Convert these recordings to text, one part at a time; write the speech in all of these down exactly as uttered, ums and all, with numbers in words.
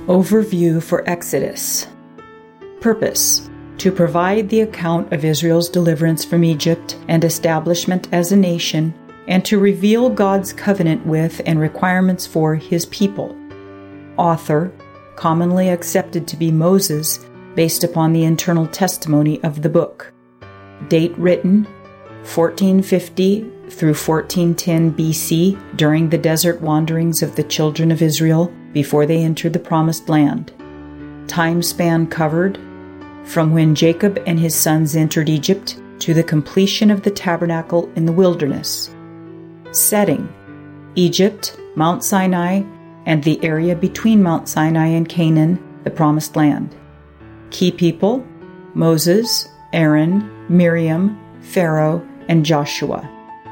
Overview for Exodus. Purpose: to provide the account of Israel's deliverance from Egypt and establishment as a nation, and to reveal God's covenant with and requirements for His people. Author: commonly accepted to be Moses, based upon the internal testimony of the book. Date written: fourteen fifty through fourteen ten B C, during the desert wanderings of the children of Israel before they entered the Promised Land. Time span covered: from when Jacob and his sons entered Egypt to the completion of the tabernacle in the wilderness. Setting: Egypt, Mount Sinai, and the area between Mount Sinai and Canaan, the Promised Land. Key people: Moses, Aaron, Miriam, Pharaoh, and Joshua.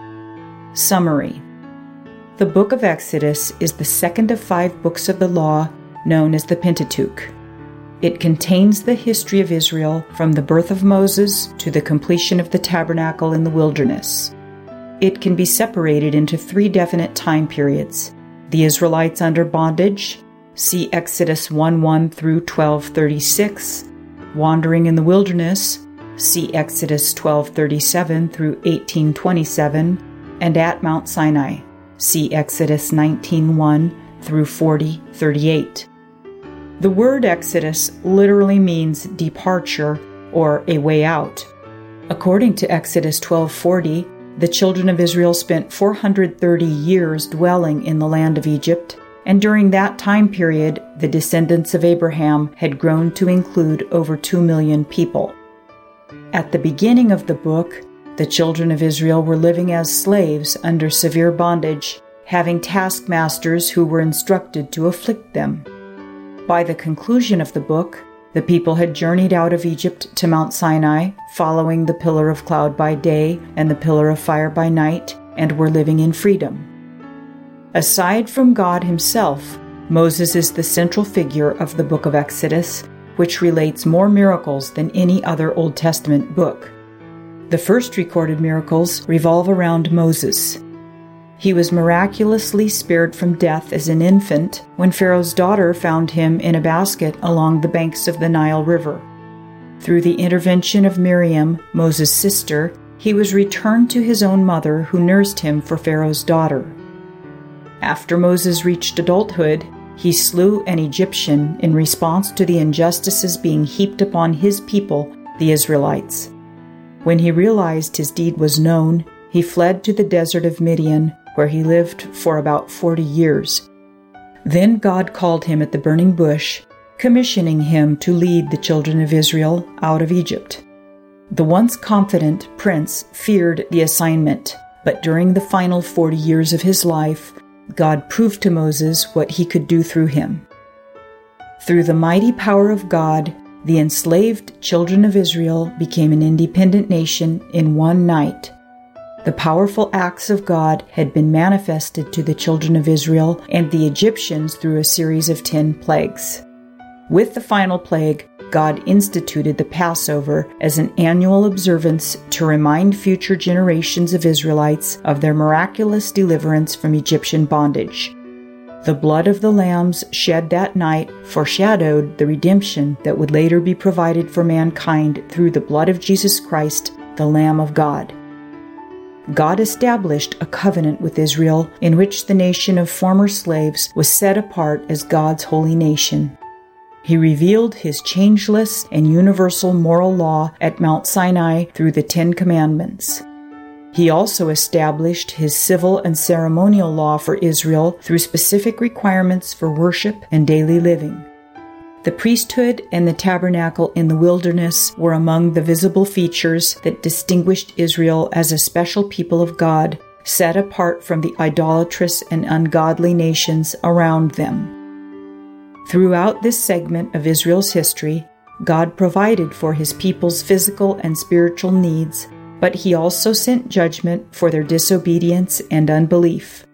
Summary: the Book of Exodus is the second of five books of the law known as the Pentateuch. It contains the history of Israel from the birth of Moses to the completion of the tabernacle in the wilderness. It can be separated into three definite time periods: the Israelites under bondage, see Exodus one one through twelve thirty-six, wandering in the wilderness, see Exodus twelve thirty-seven through eighteen twenty-seven, and at Mount Sinai, see Exodus nineteen one through forty thirty-eight. The word Exodus literally means departure or a way out. According to Exodus twelve forty, the children of Israel spent four hundred thirty years dwelling in the land of Egypt, and during that time period, the descendants of Abraham had grown to include over two million people. At the beginning of the book, the children of Israel were living as slaves under severe bondage, having taskmasters who were instructed to afflict them. By the conclusion of the book, the people had journeyed out of Egypt to Mount Sinai, following the pillar of cloud by day and the pillar of fire by night, and were living in freedom. Aside from God Himself, Moses is the central figure of the book of Exodus, which relates more miracles than any other Old Testament book. The first recorded miracles revolve around Moses. He was miraculously spared from death as an infant when Pharaoh's daughter found him in a basket along the banks of the Nile River. Through the intervention of Miriam, Moses' sister, he was returned to his own mother, who nursed him for Pharaoh's daughter. After Moses reached adulthood, he slew an Egyptian in response to the injustices being heaped upon his people, the Israelites. When he realized his deed was known, he fled to the desert of Midian, where he lived for about forty years. Then God called him at the burning bush, commissioning him to lead the children of Israel out of Egypt. The once confident prince feared the assignment, but during the final forty years of his life, God proved to Moses what He could do through him. Through the mighty power of God, the enslaved children of Israel became an independent nation in one night. The powerful acts of God had been manifested to the children of Israel and the Egyptians through a series of ten plagues. With the final plague, God instituted the Passover as an annual observance to remind future generations of Israelites of their miraculous deliverance from Egyptian bondage. The blood of the lambs shed that night foreshadowed the redemption that would later be provided for mankind through the blood of Jesus Christ, the Lamb of God. God established a covenant with Israel in which the nation of former slaves was set apart as God's holy nation. He revealed His changeless and universal moral law at Mount Sinai through the Ten Commandments. He also established His civil and ceremonial law for Israel through specific requirements for worship and daily living. The priesthood and the tabernacle in the wilderness were among the visible features that distinguished Israel as a special people of God, set apart from the idolatrous and ungodly nations around them. Throughout this segment of Israel's history, God provided for His people's physical and spiritual needs, but He also sent judgment for their disobedience and unbelief.